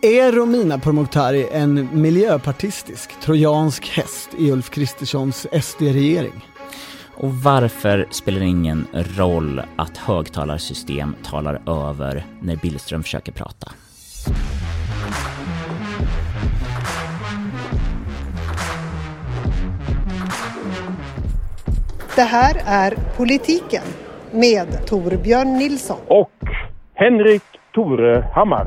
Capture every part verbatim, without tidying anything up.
Är Romina Pourmokhtari en miljöpartistisk trojansk häst i Ulf Kristerssons S D-regering? Och varför spelar det ingen roll att högtalarsystem talar över när Billström försöker prata? Det här är Politiken med Torbjörn Nilsson och Henrik Torehammar.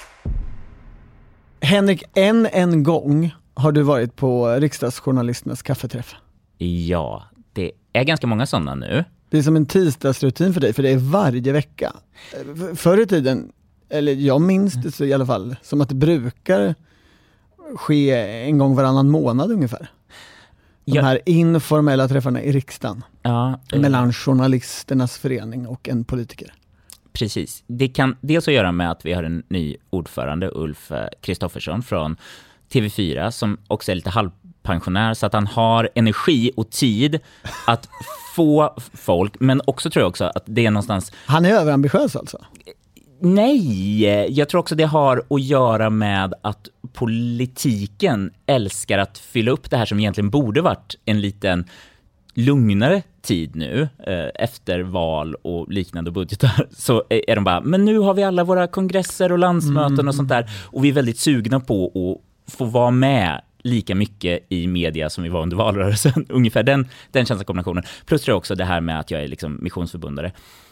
Henrik, än en gång har du varit på riksdagsjournalisternas kaffeträff. Ja, det är ganska många sådana nu. Det är som en tisdagsrutin för dig, för det är varje vecka. Förr i tiden, eller jag minns det så i alla fall, som att det brukar ske en gång varannan månad ungefär. De här informella träffarna i riksdagen. Ja, mellan journalisternas förening och en politiker. Precis. Det kan dels att göra med att vi har en ny ordförande, Ulf Kristoffersson från T V fyra, som också är lite halvpensionär, så att han har energi och tid att få folk, men också tror jag också att det är någonstans... Han är överambitiös alltså? Nej, jag tror också det har att göra med att politiken älskar att fylla upp det här som egentligen borde varit en liten lugnare tid nu efter val och liknande budgetar, så är de bara, men nu har vi alla våra kongresser och landsmöten mm. och sånt där, och vi är väldigt sugna på att få vvara med lika mycket i media som vi var under valrörelsen, ungefär den, den känselkombinationen. Plus tror jag också det här med att jag är liksom missionsförbundare.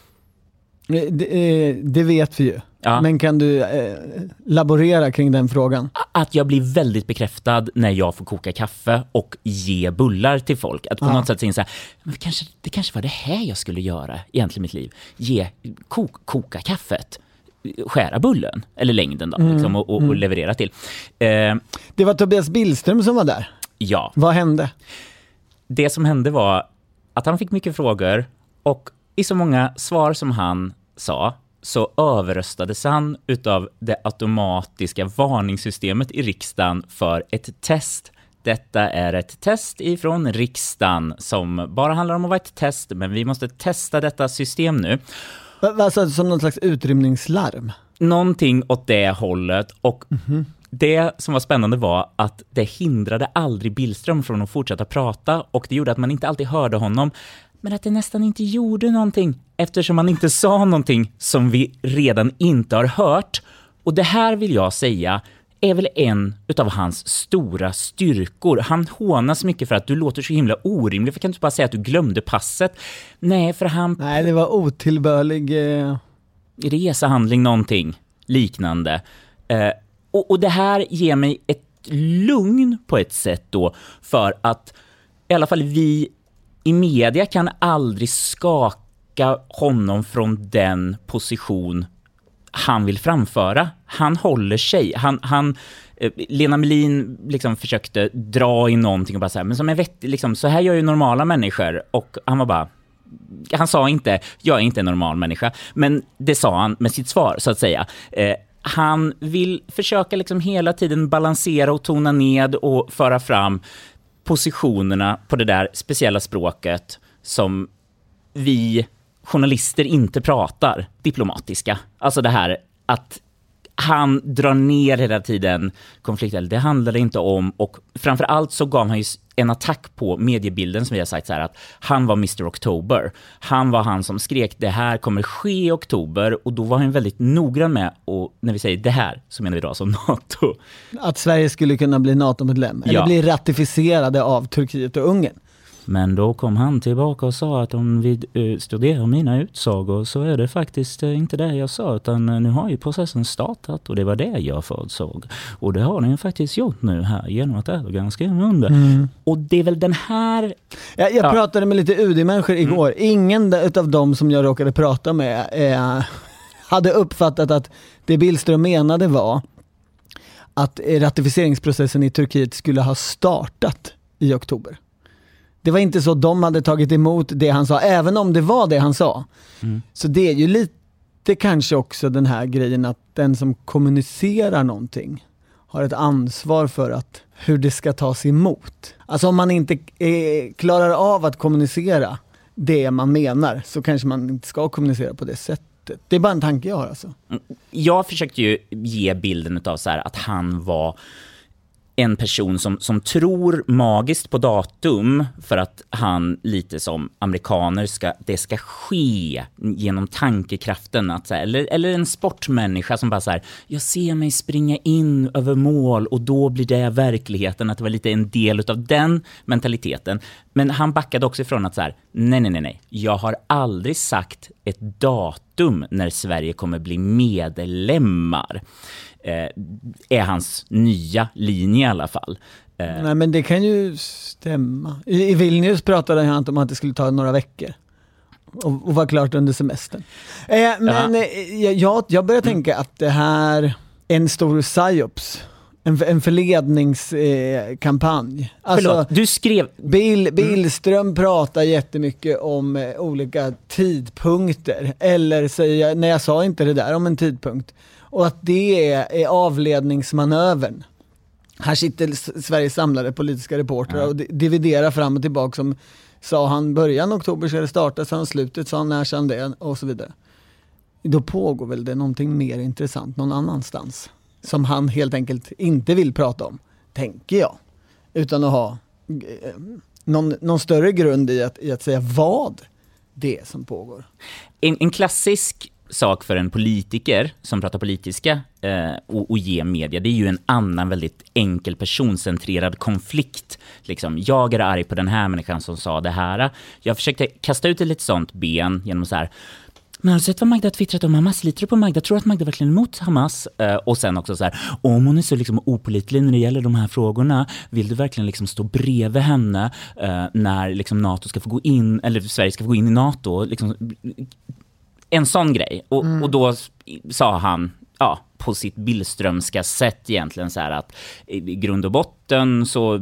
Det, det vet vi ju. Ja. Men kan du eh, laborera kring den frågan? Att jag blir väldigt bekräftad när jag får koka kaffe och ge bullar till folk. Att på ja. något sätt säga så här, men kanske, det kanske var det här jag skulle göra egentligen i mitt liv. Ge, kok, koka kaffet, skära bullen, eller längden då, mm. liksom, och, och, och leverera till. Eh, det var Tobias Billström som var där. Ja. Vad hände? Det som hände var att han fick mycket frågor, och i så många svar som han sa så överröstades han utav det automatiska varningssystemet i riksdagen för ett test. Detta är ett test ifrån riksdagen som bara handlar om att vara ett test, men vi måste testa detta system nu. Alltså som någon slags utrymningslarm? Någonting åt det hållet, och mm-hmm. det som var spännande var att det hindrade aldrig Billström från att fortsätta prata, och det gjorde att man inte alltid hörde honom. Men att det nästan inte gjorde någonting, eftersom man inte sa någonting som vi redan inte har hört. Och det här vill jag säga är väl en utav hans stora styrkor. Han hånas mycket för att du låter så himla orimlig. För kan du bara säga att du glömde passet? Nej, för han... Nej, det var otillbörlig... Eh... resehandling, någonting liknande. Eh, och, och det här ger mig ett lugn på ett sätt då, för att i alla fall vi i media kan aldrig skaka honom från den position han vill framföra. Han håller sig. Han, han, eh, Lena Melin liksom försökte dra in någonting och bara så här, men som är vettig, liksom, så här gör ju normala människor. Och han var bara, han sa inte, jag är inte en normal människa, men det sa han med sitt svar, så att säga. Eh, han vill försöka liksom hela tiden balansera och tona ned och föra fram positionerna på det där speciella språket som vi journalister inte pratar, diplomatiska. Alltså det här att han drar ner hela tiden konflikten. Det handlar inte om, och framförallt så gav han ju en attack på mediebilden som vi har sagt så här, att han var mister October. Han var han som skrek det här kommer ske i oktober, och då var han väldigt noggrann med, och när vi säger det här så menar vi då som NATO. Att Sverige skulle kunna bli NATO-medlem eller ja. bli ratificerade av Turkiet och Ungern. Men då kom han tillbaka och sa att om vi uh, studerar mina utsagor så är det faktiskt uh, inte det jag sa, utan uh, nu har ju processen startat och det var det jag förutsåg. Och det har den ju faktiskt gjort nu här genom att Erdogan skrev under. Mm. Och det är väl den här... Jag, jag ja. pratade med lite U D-människor igår. Mm. Ingen av dem som jag råkade prata med eh, hade uppfattat att det Billström menade var att ratificeringsprocessen i Turkiet skulle ha startat i oktober. Det var inte så de hade tagit emot det han sa, även om det var det han sa. Mm. Så det är ju lite kanske också den här grejen att den som kommunicerar någonting har ett ansvar för att hur det ska tas emot. Alltså om man inte eh, klarar av att kommunicera det man menar, så kanske man inte ska kommunicera på det sättet. sättet. Det är bara en tanke jag har alltså. Jag försökte ju ge bilden av så här att han var en person som, som tror magiskt på datum för att han lite som amerikaner ska, det ska ske genom tankekraften att så här, eller, eller en sportmänniska som bara så här, jag ser mig springa in över mål och då blir det verkligheten, att det var lite en del av den mentaliteten. Men han backade också ifrån att så här, nej nej nej nej, jag har aldrig sagt ett datum när Sverige kommer bli medlemmar. Eh, är hans nya linje i alla fall. Eh. Nej, men det kan ju stämma. I, i Vilnius pratade han om att det skulle ta några veckor och, och vara klart under semestern. Eh, men eh, jag, jag börjar tänka mm. att det här är en stor psyops. En, en förledningskampanj. Eh, alltså, Förlåt, du skrev... Bill, Billström mm. pratar jättemycket om eh, olika tidpunkter. Eller säger, nej jag sa inte det där om en tidpunkt. Och att det är, är avledningsmanövern. Här sitter Sveriges samlade politiska reportrar ja. och dividerar fram och tillbaka som sa han början oktober ska det starta, sa han slutet, sa han när sedan det och så vidare. Då pågår väl det någonting mer intressant någon annanstans som han helt enkelt inte vill prata om, tänker jag. Utan att ha eh, någon, någon större grund i att, i att säga vad det är som pågår. En, en klassisk sak för en politiker som pratar politiska eh, och, och ger media, det är ju en annan väldigt enkel personcentrerad konflikt. Liksom, jag är arg på den här människan som sa det här. Jag försökte kasta ut ett lite sånt ben genom så här, men har du sett vad Magda har twittrat om Hamas? Litar du på Magda? Tror att Magda verkligen är emot Hamas? Uh, och sen också så här, om hon är så liksom opålitlig när det gäller de här frågorna, vill du verkligen liksom stå bredvid henne uh, när liksom NATO ska få gå in, eller Sverige ska få gå in i NATO? Liksom, en sån grej. Och, mm. och då sa han, ja, på sitt Billströmska sätt egentligen så här att i grund och botten så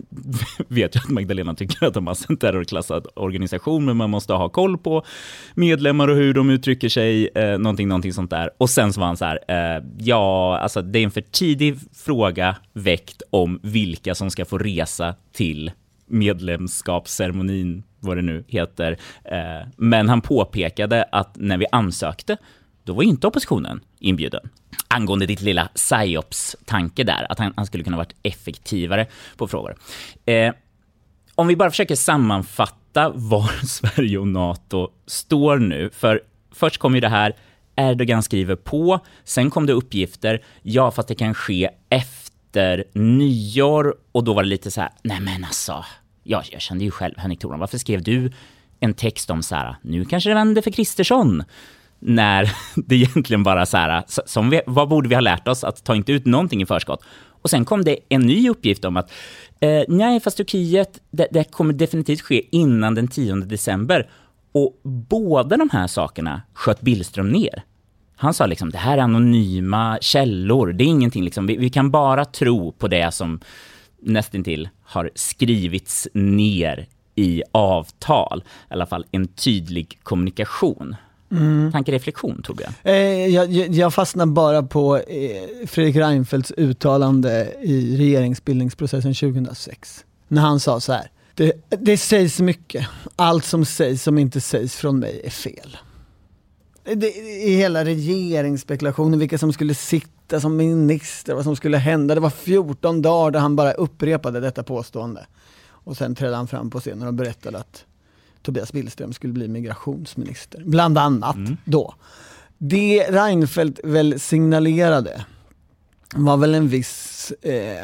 vet jag att Magdalena tycker att Hamas är en terrorklassad organisation, men man måste ha koll på medlemmar och hur de uttrycker sig, eh, någonting, någonting sånt där. Och sen så var han så här, eh, ja, alltså det är en för tidig fråga väckt om vilka som ska få resa till medlemskapsceremonin, vad det nu heter. Eh, men han påpekade att när vi ansökte, då var inte oppositionen inbjuden. Angående ditt lilla psyops-tanke där, att han, han skulle kunna varit effektivare på frågor. Eh, om vi bara försöker sammanfatta var Sverige och NATO står nu. För först kom ju det här, Erdogan skriver på, sen kom det uppgifter, ja fast det kan ske efter nyår, och då var det lite så här, nej men alltså, ja, jag kände ju själv, Henrik Thoron, varför skrev du en text om så här, nu kanske det vänder för Kristersson? När det egentligen bara så här, som vi, vad borde vi ha lärt oss? Att ta inte ut någonting i förskott. Och sen kom det en ny uppgift om att eh, nej, fast Turkiet, det, det kommer definitivt ske innan den tionde december. Och båda de här sakerna sköt Billström ner. Han sa liksom, det här är anonyma källor. Det är ingenting liksom, vi, vi kan bara tro på det som nästintill har skrivits ner i avtal. I alla fall en tydlig kommunikation. Mm. Tankereflektion, Torbjörn? Eh, jag, jag fastnar bara på eh, Fredrik Reinfeldts uttalande i regeringsbildningsprocessen tjugohundrasex. När han sa så här, det, det sägs mycket. Allt som sägs som inte sägs från mig är fel. Det, i hela regeringsspekulationen, vilka som skulle sitta som minister, vad som skulle hända. Det var fjorton dagar där han bara upprepade detta påstående. Och sen trädde han fram på scenen och berättade att Tobias Billström skulle bli migrationsminister. Bland annat mm. då. Det Reinfeldt väl signalerade var väl en viss eh,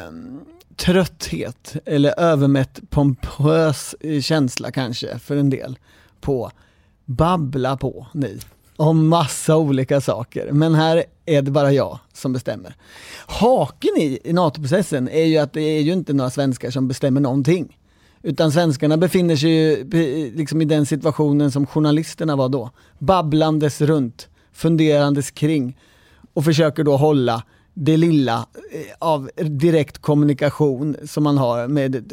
trötthet eller övermätt pompös känsla kanske för en del på babbla på ni om massa olika saker. Men här är det bara jag som bestämmer. Haken i, i NATO-processen är ju att det är ju inte några svenskar som bestämmer någonting. Utan svenskarna befinner sig ju liksom i den situationen som journalisterna var då. Babblandes runt, funderandes kring och försöker då hålla det lilla av direkt kommunikation som man har med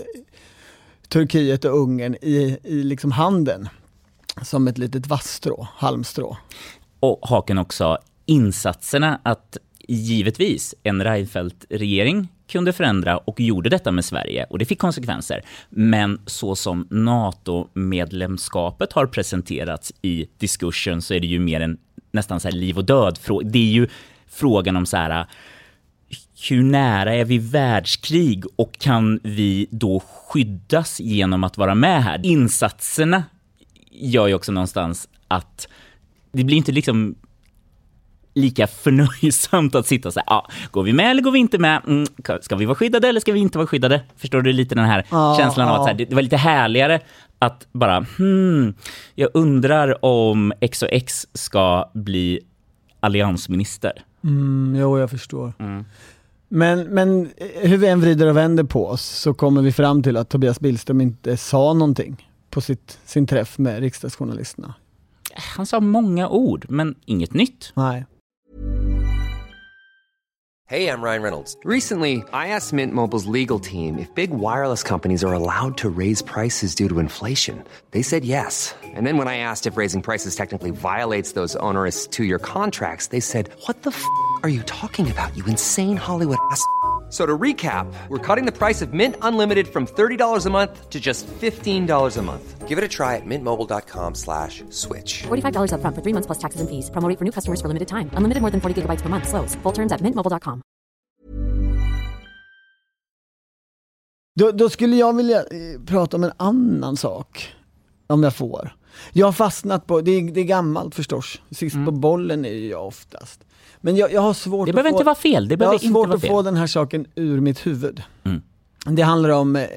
Turkiet och Ungern i, i liksom handen. Som ett litet vasstrå, halmstrå. Och haken också, insatserna att givetvis en Reinfeldt-regering kunde förändra och gjorde detta med Sverige, och det fick konsekvenser. Men så som NATO-medlemskapet har presenterats i diskursen så är det ju mer en nästan så här liv och död. Det är ju frågan om så här, hur nära är vi världskrig och kan vi då skyddas genom att vara med här? Insatserna gör ju också någonstans att det blir inte liksom lika förnöjsamt att sitta och säga, ah, går vi med eller går vi inte med? Mm, ska vi vara skyddade eller ska vi inte vara skyddade? Förstår du lite den här ah, känslan av att så här, det var lite härligare att bara, hmm, jag undrar om X och X ska bli alliansminister. Mm, jo, jag förstår. Mm. Men, men hur vi än vrider och vänder på oss så kommer vi fram till att Tobias Billström inte sa någonting på sitt, sin träff med riksdagsjournalisterna. Han sa många ord, men inget nytt. Nej. Hey, I'm Ryan Reynolds. Recently, I asked Mint Mobile's legal team if big wireless companies are allowed to raise prices due to inflation. They said yes. And then when I asked if raising prices technically violates those onerous two-year contracts, they said, what the f*** are you talking about, you insane Hollywood ass f- So to recap, we're cutting the price of Mint Unlimited from thirty dollars a month to just fifteen dollars a month. Give it a try at mintmobile.com slash switch. forty-five dollars up front for three months plus taxes and fees. Promo rate for new customers for limited time. Unlimited more than forty gigabytes per month. Slows full terms at mint mobile dot com. Då, då skulle jag vilja eh, prata om en annan sak, om jag får. Jag har fastnat på, det är, det är gammalt förstås. Sist mm. på bollen är ju jag oftast. Men jag, jag har svårt det behöver att få, inte vara fel. Det behöver jag har inte svårt vara att fel. få den här saken ur mitt huvud. Mm. Det handlar om eh,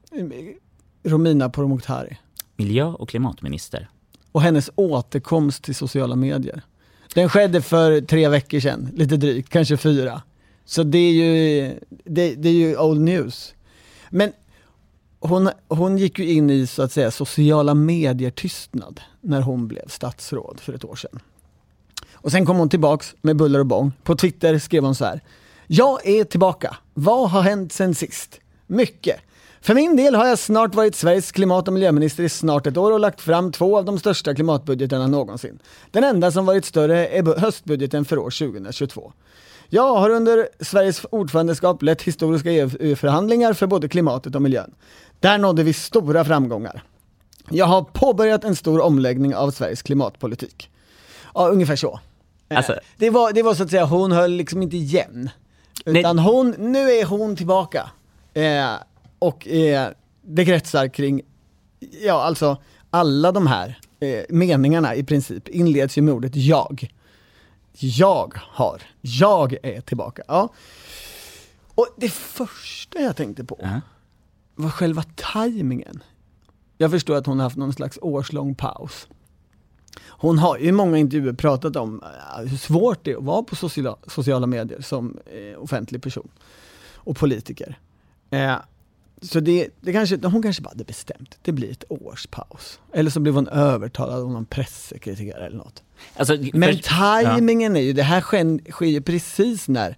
Romina Pourmokhtari. Miljö- och klimatminister. Och hennes återkomst till sociala medier. Den skedde för tre veckor sedan, lite drygt, kanske fyra. Så det är ju, det, det är ju old news. Men hon, hon gick ju in i så att säga sociala medier tystnad när hon blev statsråd för ett år sedan. Och sen kom hon tillbaks med buller och bång. På Twitter skrev hon så här: jag är tillbaka. Vad har hänt sen sist? Mycket. För min del har jag snart varit Sveriges klimat- och miljöminister i snart ett år och lagt fram två av de största klimatbudgeterna någonsin. Den enda som varit större är höstbudgeten för år tjugohundratjugotvå. Jag har under Sveriges ordförandeskap lett historiska E U-förhandlingar för både klimatet och miljön. Där nådde vi stora framgångar. Jag har påbörjat en stor omläggning av Sveriges klimatpolitik. Ja, ungefär så. Alltså, det, var, det var så att säga, hon höll liksom inte igen. Utan hon, nu är hon tillbaka. Eh, och eh, det kretsar kring, ja alltså alla de här eh, meningarna i princip inleds ju med ordet jag. Jag har, jag är tillbaka. Ja. Och det första jag tänkte på uh-huh. var själva tajmingen. Jag förstår att hon har haft någon slags årslång paus. Hon har ju i många intervjuer pratat om hur svårt det är att vara på sociala, sociala medier som eh, offentlig person och politiker. Eh, så det, det kanske, hon kanske bara hade bestämt. Det blir ett års paus. Eller så blev hon övertalad av någon pressekreterare eller något. Alltså, men för, tajmingen ja. är ju, det här sker, sker precis när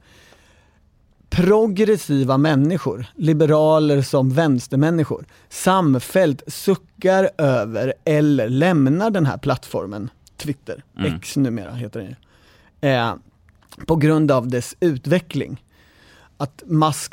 progressiva människor, liberaler som vänstermänniskor, samfällt suckar över eller lämnar den här plattformen, Twitter, mm. X numera heter den ju, eh, på grund av dess utveckling. Att Musk,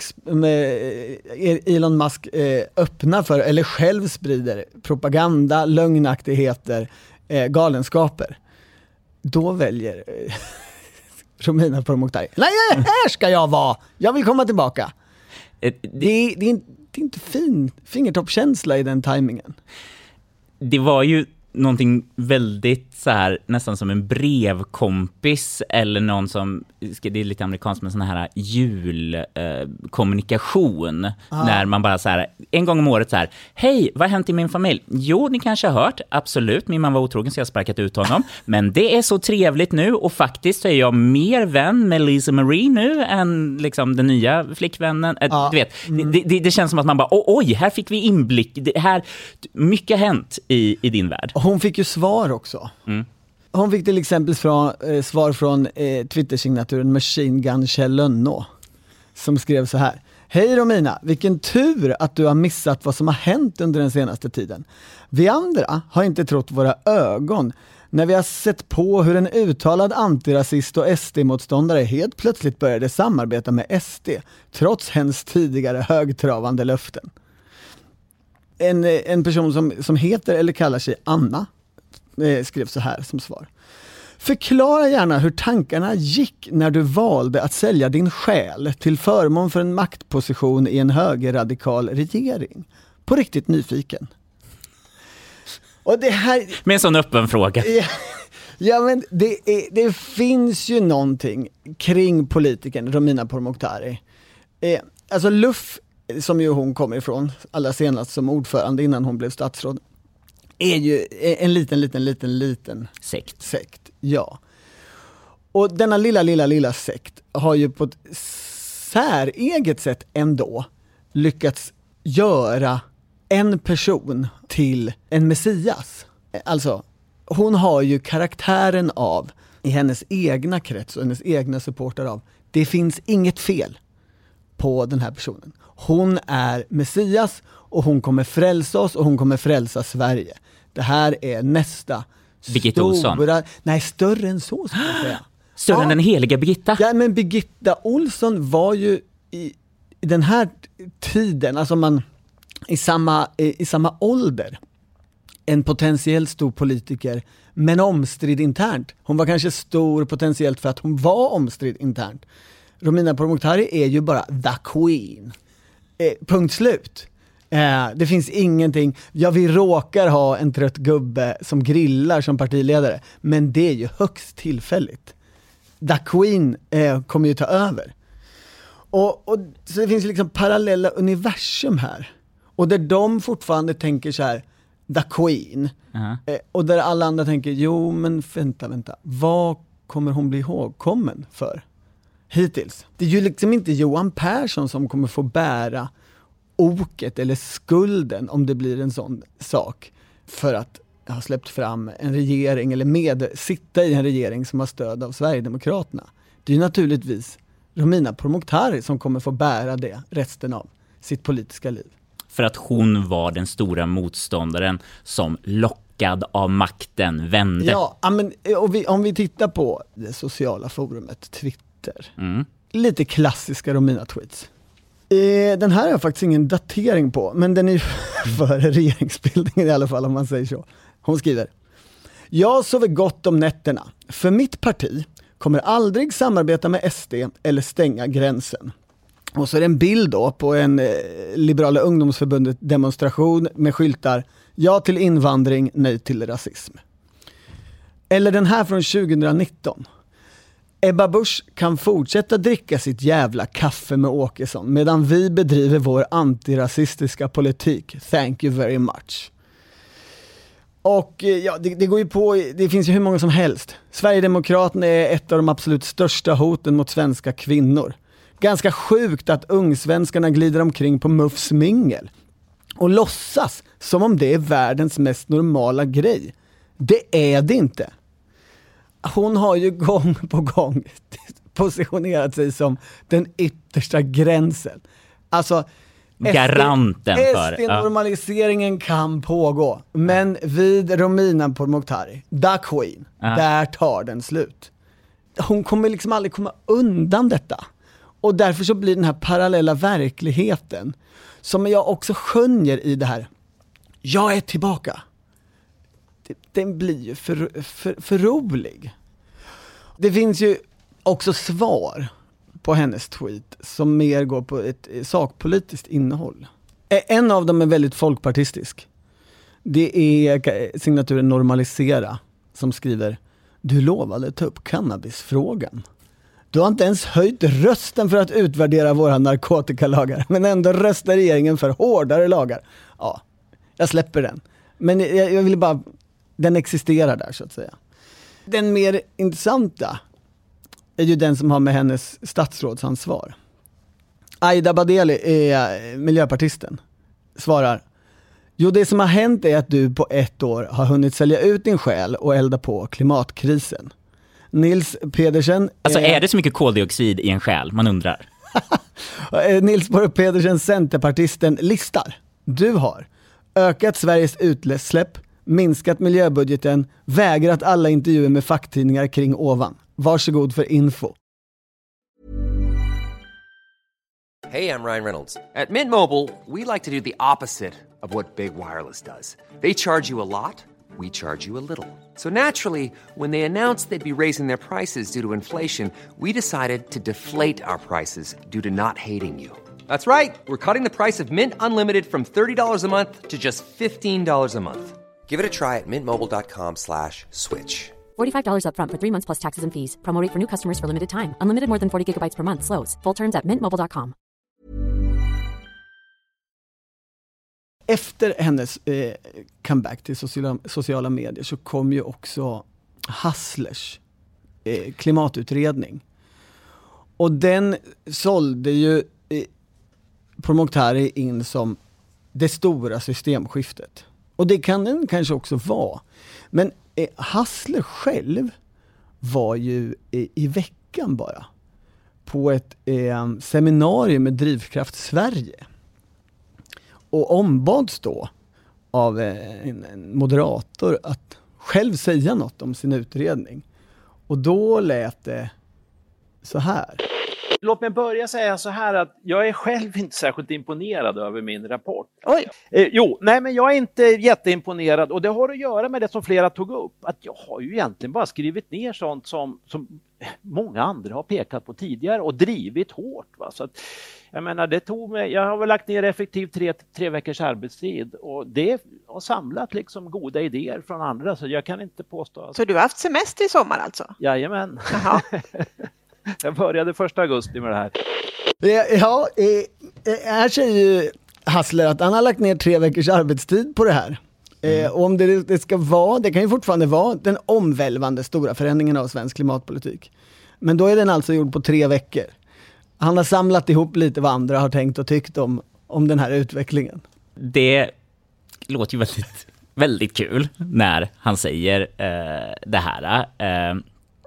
Elon Musk eh, öppnar för, eller själv sprider propaganda, lögnaktigheter, eh, galenskaper. Då väljer eh, Romina Pourmokhtari, nej, här ska jag vara, jag vill komma tillbaka. Det, det, det, är, det är inte fin fingertoppkänsla i den tajmingen. Det var ju någonting väldigt så här, nästan som en brevkompis eller någon som, det är lite amerikanskt med sån här julkommunikation, eh, när man bara så här, en gång om året så här: hej, vad har hänt i min familj? Jo, ni kanske har hört, absolut, min man var otrogen så jag har sparkat ut honom, men det är så trevligt nu och faktiskt så är jag mer vän med Lisa Marie nu än liksom den nya flickvännen. Ja. Du vet, mm. det, det, det känns som att man bara, oj, här fick vi inblick, det här, mycket har hänt i, i din värld. Hon fick ju svar också. Mm. Hon fick till exempel från, eh, svar från eh, Twitter-signaturen Machine Gun Kjell Lönnå, som skrev så här: hej Romina, vilken tur att du har missat vad som har hänt under den senaste tiden. Vi andra har inte trott våra ögon när vi har sett på hur en uttalad antirasist och S D-motståndare helt plötsligt började samarbeta med S D, trots hens tidigare högtravande löften. En, en person som, som heter eller kallar sig Anna eh, skrev så här som svar: Förklara gärna hur tankarna gick när du valde att sälja din själ till förmån för en maktposition i en högerradikal regering. På riktigt nyfiken. Och det här... Med en sån öppen fråga. Ja, ja men det, är, det finns ju någonting kring politikern Romina Pourmokhtari. Eh, alltså Luff, som ju hon kommer ifrån, allra senast som ordförande innan hon blev statsråd, är ju en liten, liten, liten, liten sekt. sekt. Ja. Och denna lilla, lilla, lilla sekt har ju på ett säreget sätt ändå lyckats göra en person till en messias. Alltså, hon har ju karaktären av, i hennes egna krets och hennes egna supporter av, det finns inget fel på den här personen. Hon är messias och hon kommer frälsa oss och hon kommer frälsa Sverige. Det här är nästa Birgitta Olsson. Stora, nej, större än så ska jag säga. Större ja. än den heliga Birgitta? Ja, men Birgitta Olsson var ju i, i den här tiden, alltså man i samma, i, i samma ålder, en potentiellt stor politiker, men omstridd internt. Hon var kanske stor potentiellt för att hon var omstridd internt. Romina Pourmokhtari är ju bara the queen. Eh, punkt slut. Eh, det finns ingenting. Ja, vi råkar ha en trött gubbe som grillar som partiledare, men det är ju högst tillfälligt. The Queen eh, kommer ju ta över. Och, och så det finns liksom parallella universum här. Och där de fortfarande tänker så här, The Queen. Uh-huh. Eh, och där alla andra tänker, jo men vänta, vänta. Vad kommer hon bli ihågkommen för? Hittills. Det är ju liksom inte Johan Persson som kommer få bära oket eller skulden om det blir en sån sak för att ha släppt fram en regering eller med sitta i en regering som har stöd av Sverigedemokraterna. Det är ju naturligtvis Romina Pourmokhtari som kommer få bära det resten av sitt politiska liv. För att hon var den stora motståndaren som lockad av makten vände. Ja, men och vi, om vi tittar på det sociala forumet Twitter. Mm. Lite klassiska Romina-tweets. Eh, den här har jag faktiskt ingen datering på, men den är före regeringsbildningen i alla fall, om man säger så. Hon skriver: jag sover gott om nätterna. För mitt parti kommer aldrig samarbeta med S D eller stänga gränsen. Och så är det en bild då på en eh, Liberala ungdomsförbundet demonstration med skyltar: ja till invandring, nej till rasism. Eller den här från tjugonitton. Ebba Busch kan fortsätta dricka sitt jävla kaffe med Åkesson medan vi bedriver vår antirasistiska politik. Thank you very much. Och ja, det, det går ju på, det finns ju hur många som helst. Sverigedemokraterna är ett av de absolut största hoten mot svenska kvinnor. Ganska sjukt att ungsvenskarna glider omkring på Muffs mingel och låtsas som om det är världens mest normala grej. Det är det inte. Hon har ju gång på gång positionerat sig som den yttersta gränsen. Alltså garanten för S D-normaliseringen kan pågå, men vid Romina Pourmokhtari, the Queen, ja. Där tar den slut. Hon kommer liksom aldrig komma undan detta. Och därför så blir den här parallella verkligheten som jag också skönjer i det här. Jag är tillbaka. Den blir ju för, för, för rolig. Det finns ju också svar på hennes tweet som mer går på ett sakpolitiskt innehåll. En av dem är väldigt folkpartistisk. Det är signaturen Normalisera som skriver: du lovade ta upp cannabisfrågan. Du har inte ens höjt rösten för att utvärdera våra narkotikalagar, men ändå röstar regeringen för hårdare lagar. Ja, jag släpper den. Men jag, jag vill bara... Den existerar där, så att säga. Den mer intressanta är ju den som har med hennes statsrådsansvar. Aida Badeli är miljöpartisten. Svarar: jo, det som har hänt är att du på ett år har hunnit sälja ut din själ och elda på klimatkrisen. Nils Pedersen... Alltså är det så mycket koldioxid i en själ? Man undrar. Nils Pedersen, centerpartisten, listar. Du har ökat Sveriges utsläpp, minskat miljöbudgeten, vägrat alla intervjuer med facktidningar kring ovan. Varsågod för info. Hey, I'm Ryan Reynolds. At Mint Mobile, we like to do the opposite of what Big Wireless does. They charge you a lot, we charge you a little. So naturally, when they announced they'd be raising their prices due to inflation, we decided to deflate our prices due to not hating you. That's right. We're cutting the price of Mint Unlimited from thirty dollars a month to just fifteen dollars a month. Give it a try at mintmobile.com slash switch. forty-five dollars up front for three months plus taxes and fees. Promo rate for new customers for limited time. Unlimited more than forty gigabytes per month. Slows full terms at mint mobile dot com. Efter hennes eh, comeback till sociala, sociala medier så kom ju också Hasslers eh, klimatutredning. Och den sålde ju eh, Pourmokhtari in som det stora systemskiftet. Och det kan den kanske också vara. Men eh, Hassler själv var ju eh, i veckan bara på ett eh, seminarium med Drivkraft Sverige. Och ombads då av eh, en, en moderator att själv säga något om sin utredning. Och då lät det så här. Låt mig börja säga så här att jag är själv inte särskilt imponerad över min rapport. Oj. Eh, jo, nej men jag är inte jätteimponerad och det har att göra med det som flera tog upp. Att jag har ju egentligen bara skrivit ner sånt som, som många andra har pekat på tidigare och drivit hårt. Va? Så att, jag menar, det tog mig, jag har väl lagt ner effektivt tre, tre veckors arbetstid och det har samlat liksom goda idéer från andra så jag kan inte påstå. Att... Så du har haft semester i sommar alltså? Jajamän. Jaha. Jag började första augusti med det här. Ja, eh, här säger ju Hassler att han har lagt ner tre veckors arbetstid på det här. Mm. Eh, och om det, det ska vara, det kan ju fortfarande vara den omvälvande stora förändringen av svensk klimatpolitik. Men då är den alltså gjord på tre veckor. Han har samlat ihop lite vad andra har tänkt och tyckt om, om den här utvecklingen. Det låter ju väldigt, väldigt kul när han säger eh, det här. Eh,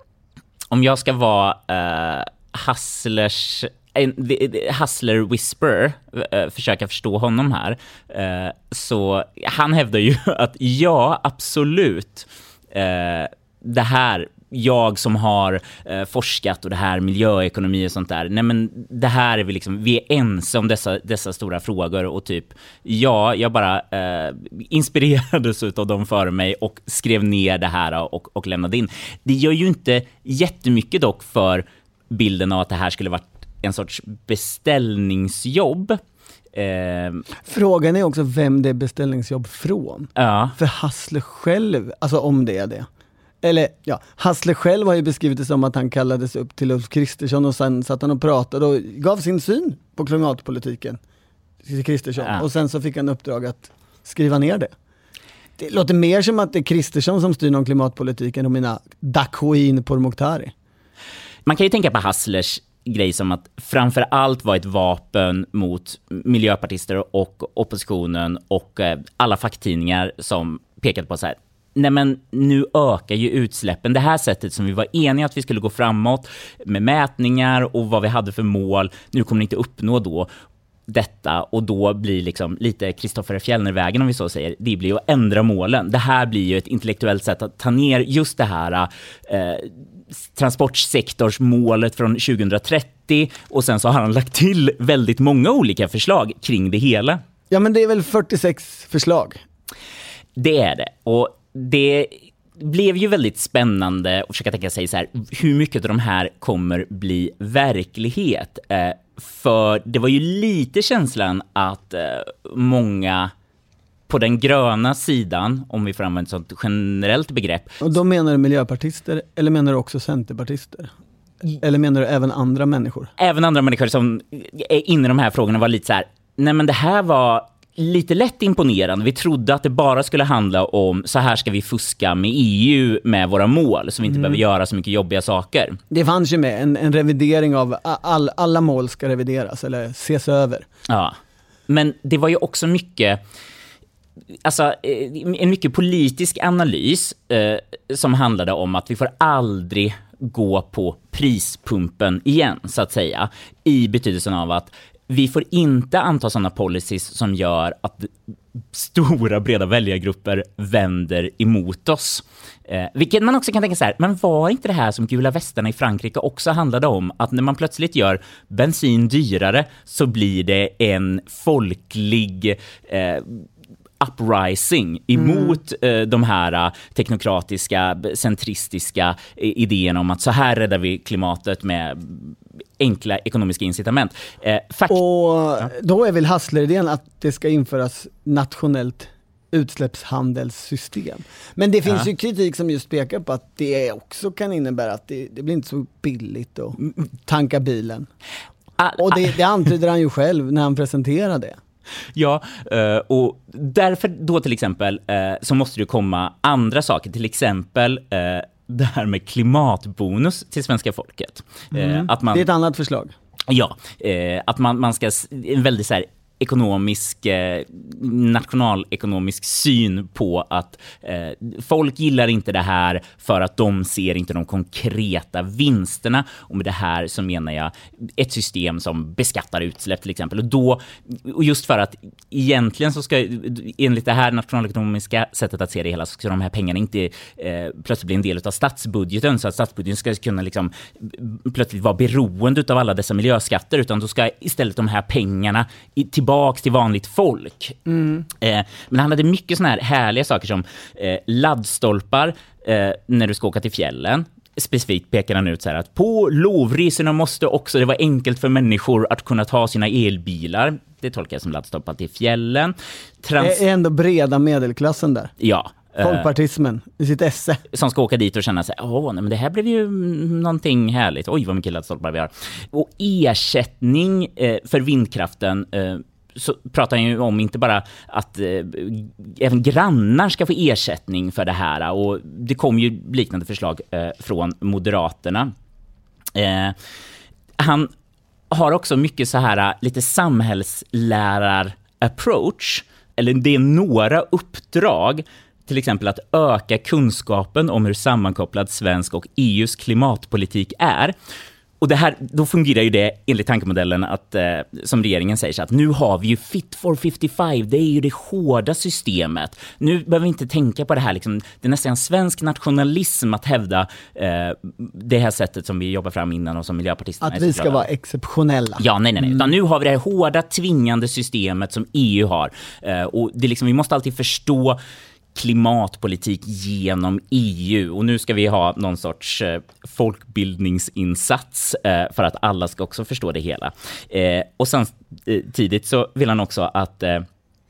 om jag ska vara eh, Hasslers Hassler Whisper, uh, försöka förstå honom här, uh, så han hävdar ju att ja, absolut, uh, det här, jag som har uh, forskat och det här miljöekonomi och sånt där, nej men det här är vi liksom, vi är ense om dessa, dessa stora frågor och typ, ja, jag bara uh, inspirerades av dem före mig och skrev ner det här och, och lämnade in. Det gör ju inte jättemycket dock för bilden av att det här skulle varit en sorts beställningsjobb. Eh, Frågan är också vem det är beställningsjobb från. Ja. För Hassler själv, alltså om det är det. Eller ja, Hassler själv har ju beskrivit det som att han kallades upp till Ulf Kristersson och sen satt han och pratade och gav sin syn på klimatpolitiken till Kristersson. Ja. Och sen så fick han uppdrag att skriva ner det. Det låter mer som att det är Kristersson som styr någon klimatpolitiken och mina Dakoin Pourmokhtari. Man kan ju tänka på Hasslers grej som att framför allt var ett vapen mot miljöpartister och oppositionen och eh, alla facktidningar som pekade på så här, nej men nu ökar ju utsläppen. Det här sättet som vi var eniga att vi skulle gå framåt med mätningar och vad vi hade för mål, nu kommer ni inte uppnå då detta, och då blir liksom lite Kristoffer Fjellnervägen, om vi så säger, det blir att ändra målen. Det här blir ju ett intellektuellt sätt att ta ner just det här eh, transportsektorsmålet från tjugohundratrettio, och sen så har han lagt till väldigt många olika förslag kring det hela. Ja, men det är väl fyrtiosex förslag? Det är det, och det blev ju väldigt spännande att försöka tänka sig så här, hur mycket av de här kommer bli verklighet. Eh, för det var ju lite känslan att eh, många på den gröna sidan, om vi får använda ett sånt generellt begrepp. Och då menar du miljöpartister, eller menar du också centerpartister? Eller menar du även andra människor? Även andra människor som är inne i de här frågorna var lite så här, nej men det här var lite lätt imponerande. Vi trodde att det bara skulle handla om så här ska vi fuska med E U med våra mål, så vi inte mm. behöver göra så mycket jobbiga saker. Det fanns ju med en, en revidering av all, alla mål ska revideras eller ses över. Ja, men det var ju också mycket, alltså en mycket politisk analys eh, som handlade om att vi får aldrig gå på prispumpen igen, så att säga, i betydelsen av att vi får inte anta sådana policies som gör att stora breda väljargrupper vänder emot oss. Eh, vilket man också kan tänka så här, men var inte det här som gula västarna i Frankrike också handlade om? Att när man plötsligt gör bensin dyrare så blir det en folklig eh, uprising emot mm. eh, de här uh, teknokratiska, centristiska eh, idéerna om att så här räddar vi klimatet med enkla ekonomiska incitament. Eh, fakt- och då är väl Hassler-idén att det ska införas nationellt utsläppshandelssystem. Men det finns ja. ju kritik som just pekar på att det också kan innebära att det, det blir inte så billigt att tanka bilen. Och det, det antyder han ju själv när han presenterar det. Ja, och därför då till exempel så måste det komma andra saker. Till exempel det här med klimatbonus till svenska folket. Mm. Att man, det är ett annat förslag. Ja, att man, man ska en väldigt så här ekonomisk, eh, nationalekonomisk syn på att eh, folk gillar inte det här för att de ser inte de konkreta vinsterna. Och med det här så menar jag ett system som beskattar utsläpp till exempel. Och, då, och just för att egentligen så ska, enligt det här nationalekonomiska sättet att se det hela, så ska de här pengarna inte eh, plötsligt bli en del av statsbudgeten, så att statsbudgeten ska kunna liksom plötsligt vara beroende av alla dessa miljöskatter, utan då ska istället de här pengarna i, till tillbaks till vanligt folk. Mm. Eh, men han hade mycket såna här härliga saker som eh, laddstolpar eh, när du ska åka till fjällen. Specifikt pekar han ut så här att på lovresorna måste också det vara enkelt för människor att kunna ta sina elbilar. Det tolkar jag som laddstolpar till fjällen. Trans- är ändå breda medelklassen där. Ja. Folkpartismen i sitt esse. Som ska åka dit och känna sig, åh, nej, men det här blev ju någonting härligt. Oj, vad mycket laddstolpar vi har. Och ersättning eh, för vindkraften eh, så pratar han ju om inte bara att eh, även grannar ska få ersättning för det här. Och det kom ju liknande förslag eh, från Moderaterna. Eh, han har också mycket så här lite samhällslärar-approach. Eller det är några uppdrag. Till exempel att öka kunskapen om hur sammankopplad svensk och E U:s klimatpolitik är. Och det här, då fungerar ju det enligt tankemodellen att, eh, som regeringen säger så att nu har vi ju Fit for femtiofem, det är ju det hårda systemet. Nu behöver vi inte tänka på det här, liksom, det är nästan svensk nationalism att hävda eh, det här sättet som vi jobbar fram innan och som miljöpartisterna. Att vi ska vara exceptionella. Ja, nej, nej, nej. Utan nu har vi det här hårda, tvingande systemet som E U har. Eh, och det är liksom, vi måste alltid förstå klimatpolitik genom E U, och nu ska vi ha någon sorts eh, folkbildningsinsats eh, för att alla ska också förstå det hela. Eh, och samtidigt så vill han också att eh,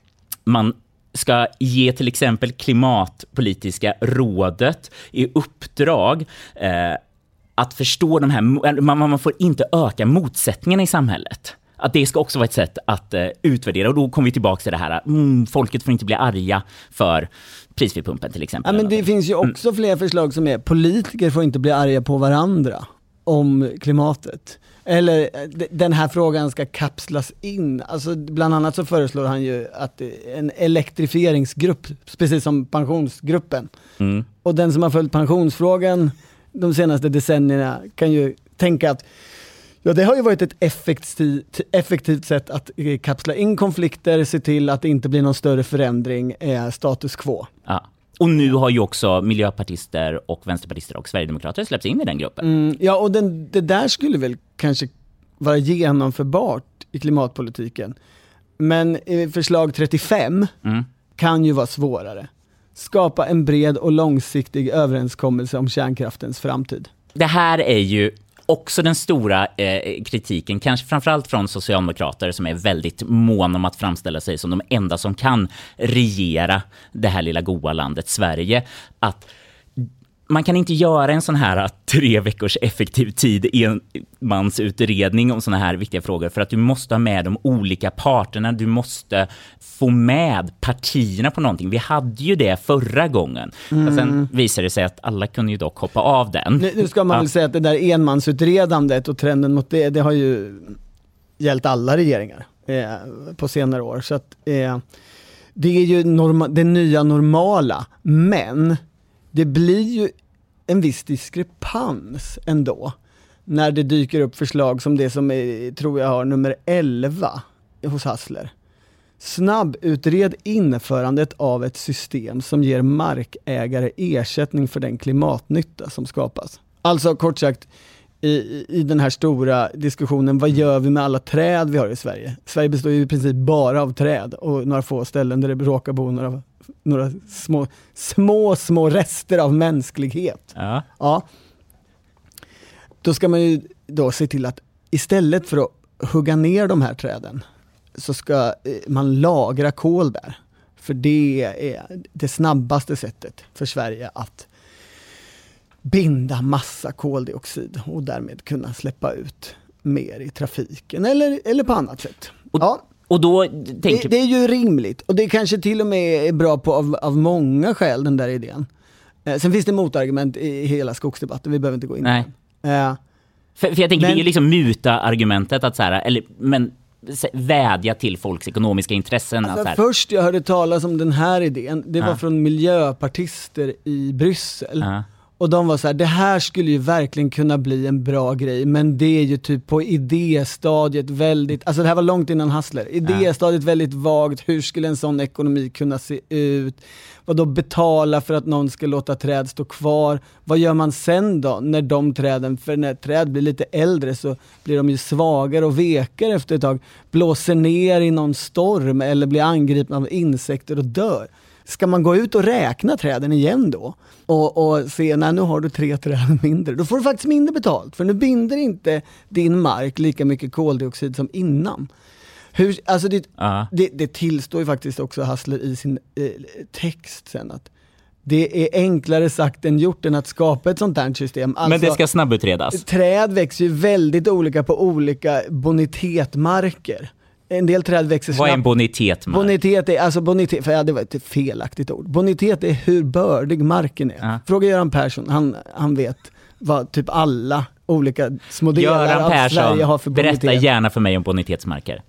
man ska ge till exempel klimatpolitiska rådet i uppdrag eh, att förstå de här, man, man får inte öka motsättningarna i samhället. Att det ska också vara ett sätt att uh, utvärdera. Och då kommer vi tillbaka till det här. Mm, folket får inte bli arga för pris vid pumpen till exempel. Ja, men det finns ju också mm. fler förslag som är politiker får inte bli arga på varandra om klimatet. Eller den här frågan ska kapslas in. Alltså, bland annat så föreslår han ju att en elektrifieringsgrupp, precis som pensionsgruppen. Mm. Och den som har följt pensionsfrågan de senaste decennierna kan ju tänka att ja, det har ju varit ett effektivt, effektivt sätt att kapsla in konflikter, se till att det inte blir någon större förändring, är status quo. Ja. Och nu har ju också miljöpartister och vänsterpartister och sverigedemokrater släppts in i den gruppen. Mm, ja, och den, det där skulle väl kanske vara genomförbart i klimatpolitiken. Men förslag trettiofem mm. kan ju vara svårare. Skapa en bred och långsiktig överenskommelse om kärnkraftens framtid. Det här är ju också den stora eh, kritiken, kanske framförallt från socialdemokrater som är väldigt måna om att framställa sig som de enda som kan regera det här lilla goda landet Sverige. Att man kan inte göra en sån här tre veckors effektiv tid i en mansutredning om såna här viktiga frågor, för att du måste ha med de olika parterna, du måste få med partierna på någonting. Vi hade ju det förra gången. Mm. Sen visade det sig att alla kunde ju dock hoppa av den. Nu, nu ska man ja. väl säga att det där enmansutredandet och trenden mot det, det har ju gällt alla regeringar eh, på senare år. Så att eh, det är ju norma- det nya normala, men det blir ju en viss diskrepans ändå när det dyker upp förslag som det som är, tror jag har nummer elva hos Hassler. Snabbutred införandet av ett system som ger markägare ersättning för den klimatnytta som skapas. Alltså kort sagt, i, i den här stora diskussionen, vad gör vi med alla träd vi har i Sverige? Sverige består ju i princip bara av träd och några få ställen där det råkar bo några, några små, små, små rester av mänsklighet. Ja. Ja. Då ska man ju då se till att istället för att hugga ner de här träden så ska man lagra kol där. För det är det snabbaste sättet för Sverige att binda massa koldioxid och därmed kunna släppa ut mer i trafiken eller, eller på annat sätt. Och, ja. och då tänker... det, det är ju rimligt och det kanske till och med är bra på av, av många skäl, den där idén. Eh, sen finns det motargument i hela skogsdebatten, vi behöver inte gå in Nej. i eh, för, för jag tänker, men, det är ju liksom muta-argumentet att så här, eller, men vädja till folks ekonomiska intressen. Alltså, att så här. Först jag hörde talas om den här idén, det var Ja. från miljöpartister i Bryssel. Ja. Och de var så här, det här skulle ju verkligen kunna bli en bra grej, men det är ju typ på idéstadiet väldigt, alltså det här var långt innan Hassler, idéstadiet väldigt vagt, hur skulle en sån ekonomi kunna se ut? Vad då betala för att någon ska låta träd stå kvar? Vad gör man sen då när de träden, för när träd blir lite äldre så blir de ju svagare och vekare efter ett tag, blåser ner i någon storm eller blir angripna av insekter och dör. Ska man gå ut och räkna träden igen då? Och, och se, när nu har du tre träd mindre. Då får du faktiskt mindre betalt. För nu binder inte din mark lika mycket koldioxid som innan. Hur, alltså det, Uh-huh. det, det tillstår ju faktiskt också Hassler i sin eh, text sen att det är enklare sagt än gjort än att skapa ett sånt här system. Alltså, Men det ska snabbutredas. Träd växer ju väldigt olika på olika bonitetmarker. En del träd växer snabbt. Vad är en bonitet? Bonitet är, alltså bonitet, för ja, det var ett felaktigt ord. Bonitet är hur bördig marken är. Ja. Fråga Göran Persson, han, han vet vad typ alla olika små delar Göran av Sverige har för Persson, bonitet. berätta gärna för mig om bonitetsmarker.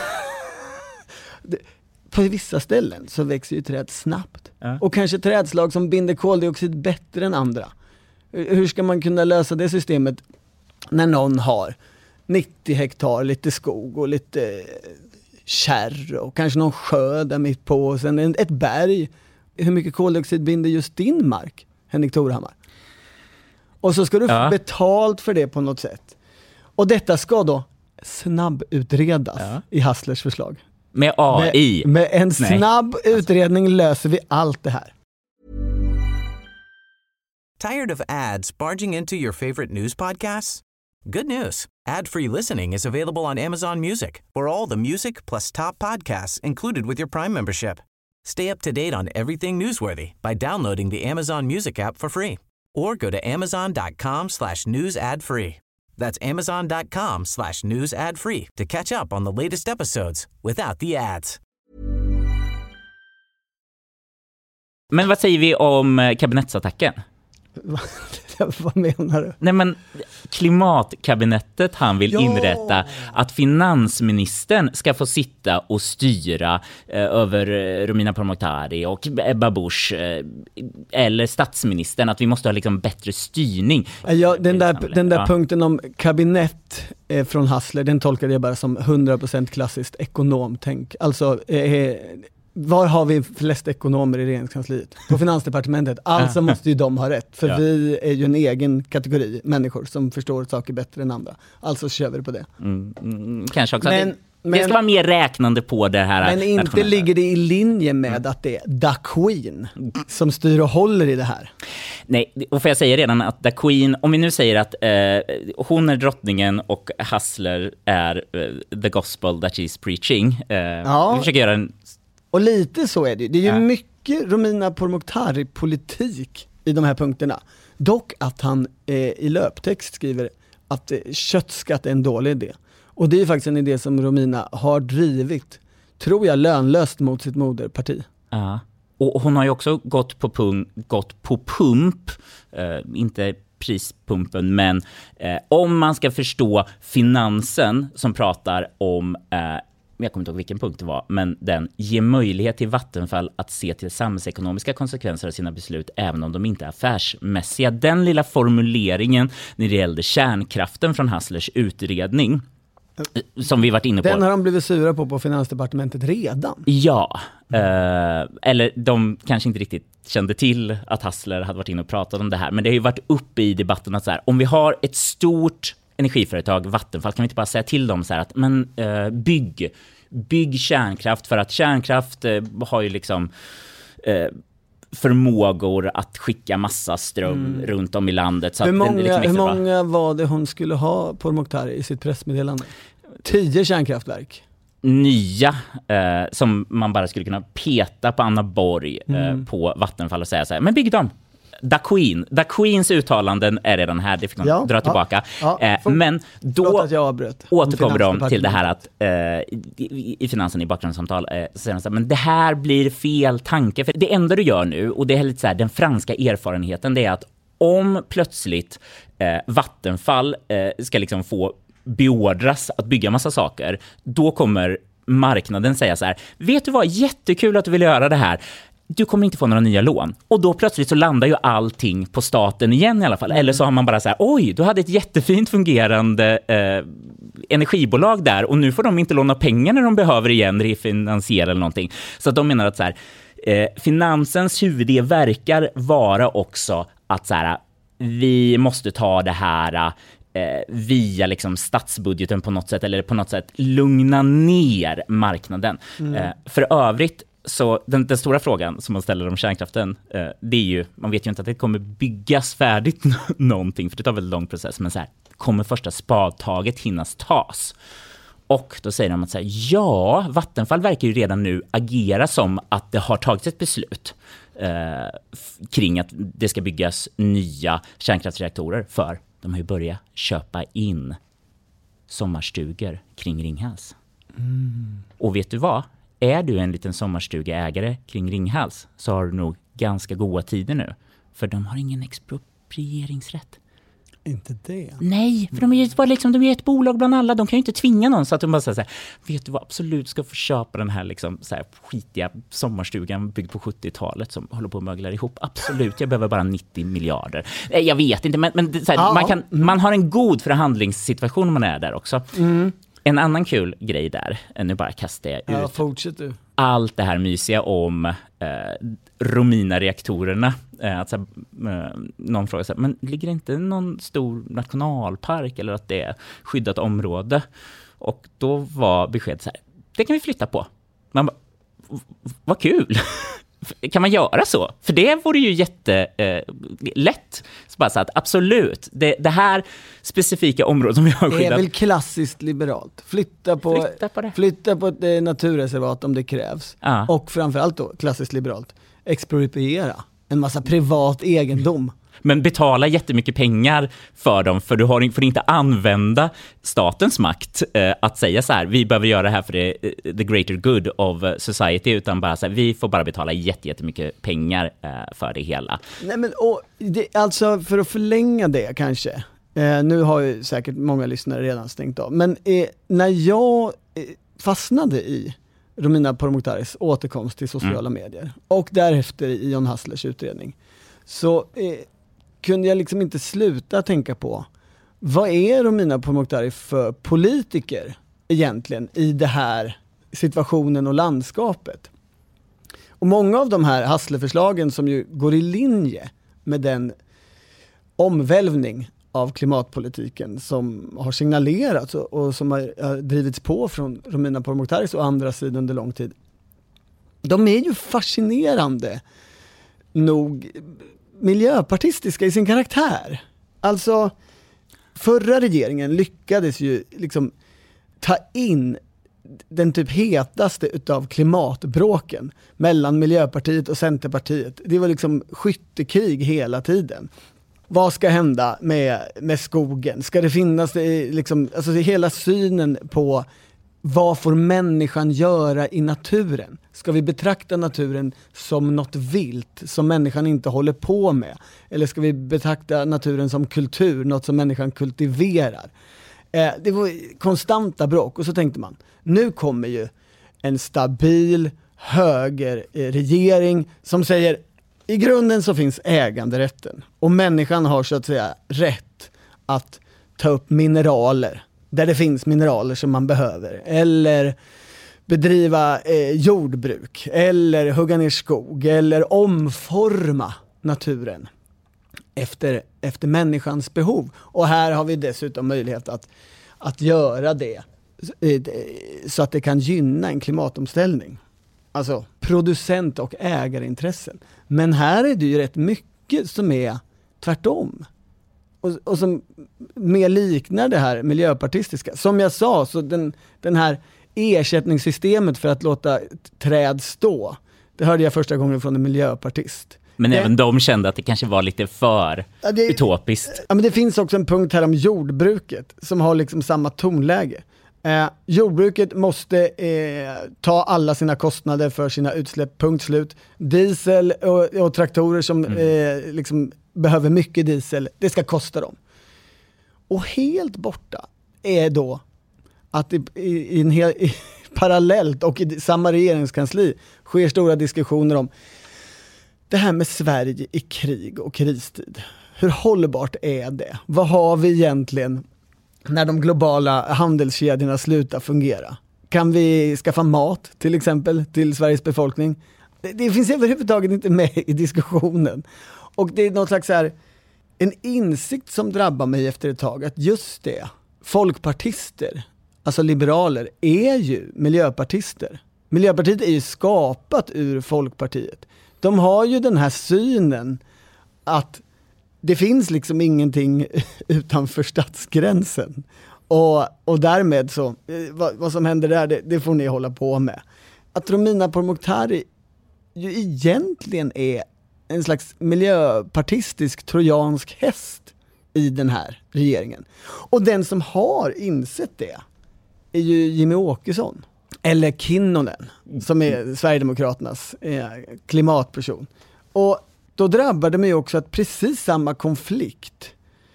På vissa ställen så växer ju träd snabbt. Ja. Och kanske trädslag som binder koldioxid bättre än andra. Hur ska man kunna lösa det systemet när någon har nittio hektar, lite skog och lite kärr och kanske någon sjö där mitt på och sen ett berg. Hur mycket koldioxid binder just din mark, Henrik Torhammar? Och så ska du Ja. få betalt för det på något sätt. Och detta ska då snabbutredas Ja. i Hasslers förslag. Med A I. Med, med en Nej. snabb utredning löser vi allt det här. Tired of ads barging into your favorite news podcasts? Good news. Ad-free listening is available on Amazon Music for all the music plus top podcasts included with your Prime membership. Stay up to date on everything newsworthy by downloading the Amazon Music app for free or go to amazon.com slash news ad free. That's amazon.com slash news ad free to catch up on the latest episodes without the ads. Men vad säger vi om kabinettsattacken? Vad menar du? Nej, men klimatkabinettet han vill Ja. inrätta, att finansministern ska få sitta och styra eh, över eh, Romina Pourmokhtari och Ebba Busch eh, eller statsministern, att vi måste ha liksom bättre styrning. Ja, den där, Samhället. den där Ja. punkten om kabinett eh, från Hassler, den tolkade jag bara som hundra procent klassiskt ekonomtänk. Alltså, eh, var har vi flest ekonomer i regeringskansliet? På Finansdepartementet. Alltså måste ju de ha rätt. För Ja. vi är ju en egen kategori människor som förstår saker bättre än andra. Alltså kör vi på det. Mm, mm, kanske också. Men- att det, men- det ska vara mer räknande på det här. Men inte nationella. ligger det i linje med att det är Da Queen som styr och håller i det här. Nej, och får jag säga redan att The Queen, om vi nu säger att eh, hon är drottningen och Hassler är eh, the gospel that she's preaching. Eh, Ja. Vi försöker göra en... Och lite så är det. Det är ju Ja. mycket Romina Pourmokhtari-politik i de här punkterna. Dock att han eh, i löptext skriver att eh, köttskatt är en dålig idé. Och det är ju faktiskt en idé som Romina har drivit, tror jag, lönlöst mot sitt moderparti. Ja. Och hon har ju också gått på, pung, gått på pump, eh, inte prispumpen, men eh, om man ska förstå finansen som pratar om, eh, jag kommer inte ihåg vilken punkt det var, men den ger möjlighet till Vattenfall att se till samhällsekonomiska konsekvenser av sina beslut även om de inte är affärsmässiga. Den lilla formuleringen när det gällde kärnkraften från Hasslers utredning Som vi varit inne på. Den har de blivit sura på på Finansdepartementet redan. Ja, eh, eller de kanske inte riktigt kände till att Hassler hade varit inne och pratat om det här. Men det har ju varit uppe i debatten att så här, om vi har ett stort energiföretag, Vattenfall, kan vi inte bara säga till dem så här att men eh, bygg, bygg kärnkraft, för att kärnkraft eh, har ju liksom eh, förmågor att skicka massa ström mm. runt om i landet. Så hur att många, den liksom hur många var det hon skulle ha, Pourmokhtari, i sitt pressmeddelande? Tio kärnkraftverk. Nya eh, som man bara skulle kunna peta på Anna Borg eh, Mm. på Vattenfall och säga så här, men bygg dem. Da Queen. Da Queens uttalanden är redan här, det fick de Ja, dra tillbaka. Ja, ja, eh, men då att jag avbröt. återkommer de till det här att eh, i, i finansen i bakgrundssamtal eh, säger de så här, men det här blir fel tanke. För det enda du gör nu, och det är lite så här, den franska erfarenheten, det är att om plötsligt eh, Vattenfall eh, ska liksom få beordras att bygga massa saker, då kommer marknaden säga så här, vet du vad, jättekul att du vill göra det här. Du kommer inte få några nya lån. Och då plötsligt så landar ju allting på staten igen i alla fall. Mm. Eller så har man bara så här, oj, du hade ett jättefint fungerande eh, energibolag där och nu får de inte låna pengar när de behöver igen refinansiera eller någonting. Så att de menar att så här, eh, finansens huvudidé verkar vara också att så här, vi måste ta det här eh, via liksom statsbudgeten på något sätt, eller på något sätt lugna ner marknaden. Mm. Eh, för övrigt så den, den stora frågan som man ställer om kärnkraften, eh, det är ju, man vet ju inte att det kommer byggas färdigt n- någonting, för det tar väldigt lång process, men så här, kommer första spadtaget hinnas tas? Och då säger de att så här, ja, Vattenfall verkar ju redan nu agera som att det har tagits ett beslut eh, f- kring att det ska byggas nya kärnkraftsreaktorer, för de har ju börjat köpa in sommarstugor kring Ringhals. Mm. Och vet du vad? Är du en liten sommarstugeägare kring Ringhals så har du nog ganska goda tider nu. För de har ingen exproprieringsrätt. Inte det? Nej, för de är ju bara liksom, de är ett bolag bland alla. De kan ju inte tvinga någon så att de bara säger så här, vet du vad, absolut ska få köpa den här, liksom, så här skitiga sommarstugan byggd på sjuttiotalet som håller på att mögla ihop. Absolut, jag behöver bara nittio miljarder. Nej, jag vet inte, men, men så här, ja. man, kan, man har en god förhandlingssituation när man är där också. Mm. En annan kul grej där, nu bara kastar jag ut ja, fortsätt du. allt det här mysiga om eh, Romina-reaktorerna. Eh, att, så här, eh, någon frågar så här, men ligger det inte någon stor nationalpark eller att det är skyddat område? Och då var beskedet så här, det kan vi flytta på. Man bara, vad kul! Kan man göra så? För det vore ju jättelätt. Eh, så bara så att absolut, det, det här specifika området som vi har skyddat. Det är väl klassiskt liberalt. Flytta på, flytta på, det. Flytta på ett eh, naturreservat om det krävs. Ja. Och framförallt då, klassiskt liberalt, expropriera en massa privat egendom. Men betala jättemycket pengar för dem, för du har, får inte använda statens makt eh, att säga så här, vi behöver göra det här för det, the greater good of society, utan bara så här, vi får bara betala jättemycket pengar eh, för det hela. Nej, men och, det, alltså för att förlänga det kanske, eh, nu har ju säkert många lyssnare redan stängt av, men eh, när jag eh, fastnade i Romina Pourmokhtaris återkomst till sociala mm. medier och därefter i John Hasslers utredning, så eh, kunde jag liksom inte sluta tänka på, vad är Romina Pourmokhtari för politiker egentligen i det här situationen och landskapet? Och många av de här Hassler-förslagen som ju går i linje med den omvälvning av klimatpolitiken som har signalerats och, och som har, har drivits på från Romina Pourmokhtaris och andra sidan under lång tid. De är ju fascinerande nog miljöpartistiska i sin karaktär. Alltså, förra regeringen lyckades ju liksom ta in den typ hetaste utav klimatbråken mellan Miljöpartiet och Centerpartiet. Det var liksom skyttekrig hela tiden. Vad ska hända med, med skogen? Ska det finnas det, liksom, alltså hela synen på vad får människan göra i naturen? Ska vi betrakta naturen som något vilt som människan inte håller på med? Eller ska vi betrakta naturen som kultur, något som människan kultiverar? Eh, det var konstanta bråk, och så tänkte man, nu kommer ju en stabil högerregering som säger, i grunden så finns äganderätten och människan har så att säga rätt att ta upp mineraler där det finns mineraler som man behöver, eller bedriva eh, jordbruk, eller hugga ner skog, eller omforma naturen efter, efter människans behov. Och här har vi dessutom möjlighet att, att göra det så att det kan gynna en klimatomställning. Alltså producent- och ägarintressen. Men här är det ju rätt mycket som är tvärtom. Och, och som mer liknar det här miljöpartistiska. Som jag sa, så den, den här ersättningssystemet för att låta träd stå, det hörde jag första gången från en miljöpartist. Men det, även de kände att det kanske var lite för ja, det, utopiskt. Ja, men det finns också en punkt här om jordbruket som har liksom samma tonläge. Eh, jordbruket måste eh, ta alla sina kostnader för sina utsläpp, punkt slut. Diesel och, och traktorer som mm. eh, liksom behöver mycket diesel, det ska kosta dem. Och helt borta är då att i, i, i en hel, i, parallellt och i samma regeringskansli sker stora diskussioner om det här med Sverige i krig och kristid. Hur hållbart är det? Vad har vi egentligen när de globala handelskedjorna slutar fungera? Kan vi skaffa mat till exempel till Sveriges befolkning? Det, det finns överhuvudtaget inte med i diskussionen. Och det är något slags så här, en insikt som drabbar mig efter ett tag, att just det, folkpartister, alltså liberaler, är ju miljöpartister. Miljöpartiet är ju skapat ur Folkpartiet. De har ju den här synen att det finns liksom ingenting utanför stadsgränsen. Och, och därmed så, vad, vad som händer där, det, det får ni hålla på med. Att Romina Pourmokhtari ju egentligen är en slags miljöpartistisk trojansk häst i den här regeringen. Och den som har insett det är ju Jimmy Åkesson. Eller Kinnunen, som är Sverigedemokraternas eh, klimatperson. Och då drabbar det mig också att precis samma konflikt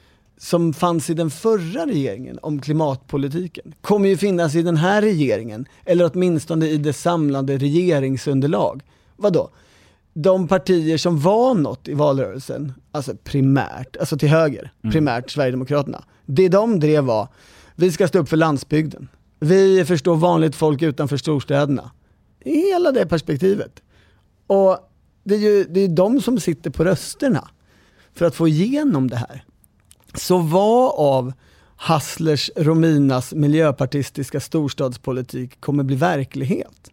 som fanns i den förra regeringen om klimatpolitiken kommer ju finnas i den här regeringen, eller åtminstone i det samlade regeringsunderlag. Vadå? De partier som var något i valrörelsen, alltså primärt, alltså till höger, mm. primärt Sverigedemokraterna, det de drev var, vi ska stå upp för landsbygden. Vi förstår vanligt folk utanför storstäderna. Hela det perspektivet. Och det är ju det är de som sitter på rösterna för att få igenom det här. Så vad av Hasslers, Rominas miljöpartistiska storstadspolitik kommer bli verklighet?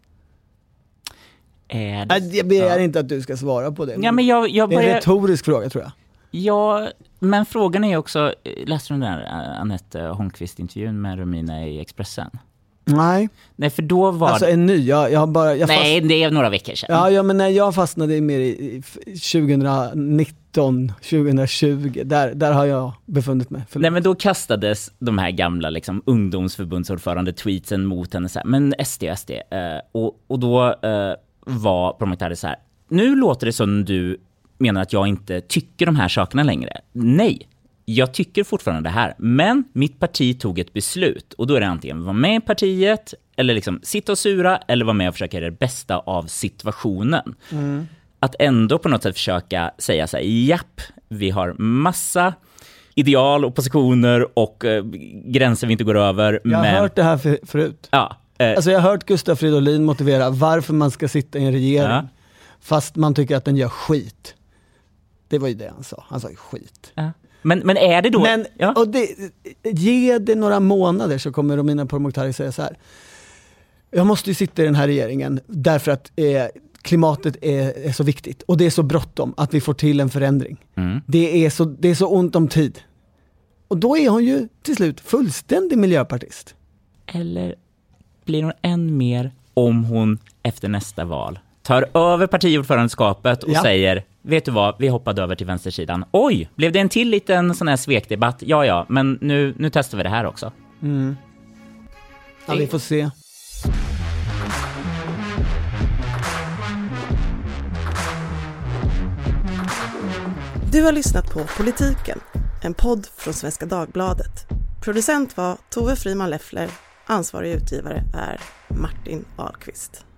Är det... Jag begär ja. inte att du ska svara på det. Ja, men jag, jag börjar... Det är en retorisk fråga, tror jag. Ja, men frågan är också, läste du den där Anette Holmqvist-intervjun med Romina i Expressen? Nej. Nej, för då var alltså en ny, jag, jag har bara... Jag Nej, fast... det är några veckor sedan. Ja, ja men när jag fastnade i mer i tjugonitton, tjugohundratjugo, där, där har jag befunnit mig. Förlåt. Nej, men då kastades de här gamla liksom, ungdomsförbundsordförande tweetsen mot henne så här, men S D, S D. Eh, och, och då eh, var Pourmokhtari så här, nu låter det som du menar att jag inte tycker de här sakerna längre. Nej, jag tycker fortfarande det här. Men mitt parti tog ett beslut. Och då är det antingen vara med i partiet, eller liksom sitta och sura, eller vara med och försöka göra det bästa av situationen. Mm. Att ändå på något sätt försöka säga så här, japp, vi har massa ideal och positioner och eh, gränser vi inte går över. Jag har men... hört det här för, förut. Ja. Eh... Alltså jag har hört Gustav Fridolin motivera varför man ska sitta i en regering. Ja. Fast man tycker att den gör skit. Det var ju det han sa. Han sa skit. Ja. Men, men är det då... Men, ja. och det, ge det några månader så kommer Romina Pourmokhtari säga så här. Jag måste ju sitta i den här regeringen därför att eh, klimatet är, är så viktigt. Och det är så bråttom att vi får till en förändring. Mm. Det, är så, det är så ont om tid. Och då är hon ju till slut fullständig miljöpartist. Eller blir hon än mer om hon efter nästa val tar över partiordförandeskapet och ja. säger, vet du vad, vi hoppade över till vänstersidan. Oj, blev det en till liten sån här svekdebatt? Ja, ja, men nu, nu testar vi det här också. Mm. Ja, vi får se. Du har lyssnat på Politiken, en podd från Svenska Dagbladet. Producent var Tove Friman Leffler, ansvarig utgivare är Martin Ahlqvist.